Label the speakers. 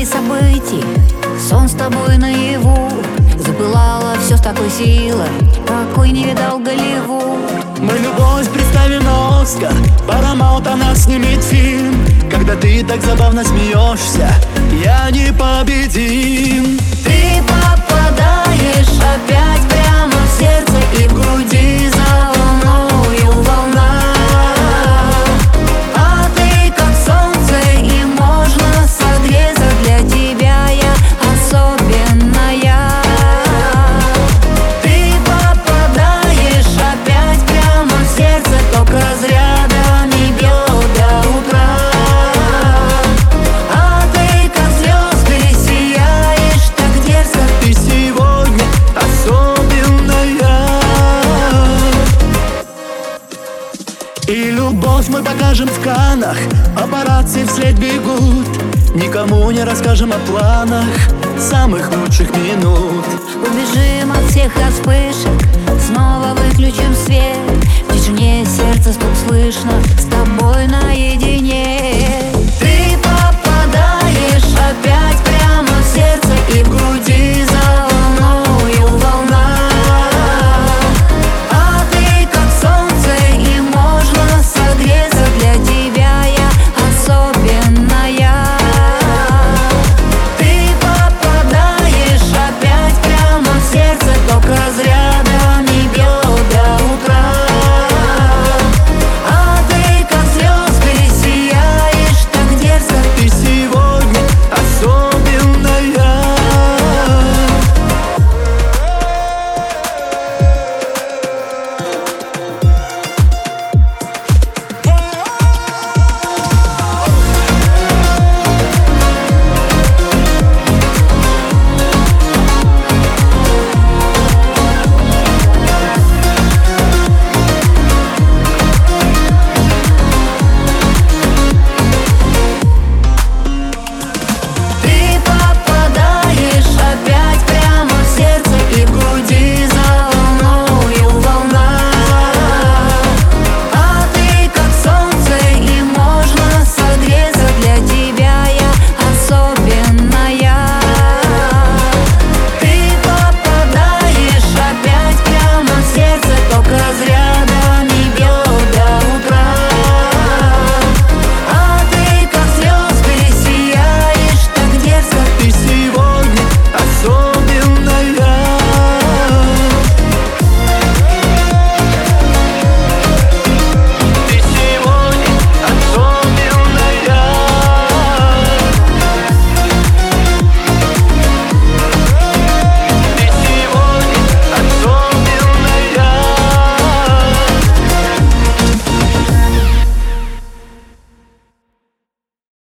Speaker 1: сценарий событий, сон с тобой наяву. Запылало все с такой силой, какой не видал Голливуд.
Speaker 2: Мы любовь представим на Оскар, Paramount о нас снимет фильм. Когда ты так забавно смеешься, я непобедим.
Speaker 1: Ты попадаешь опять прямо в сердце и в груди за волною волна. А ты как солнце, и можно согреться, для тебя я особенная. Ты попадаешь опять прямо в сердце, ток разрядами бьет до утра. А ты как звезды сияешь так дерзко.
Speaker 2: Ты сегодня особенная. И любовь мы покажем в Каннах, папарацци вслед бегут. Никому не расскажем о планах самых лучших минут.
Speaker 1: Убежим от всех вспышек, снова выключим свет. В тишине сердца стук слышно,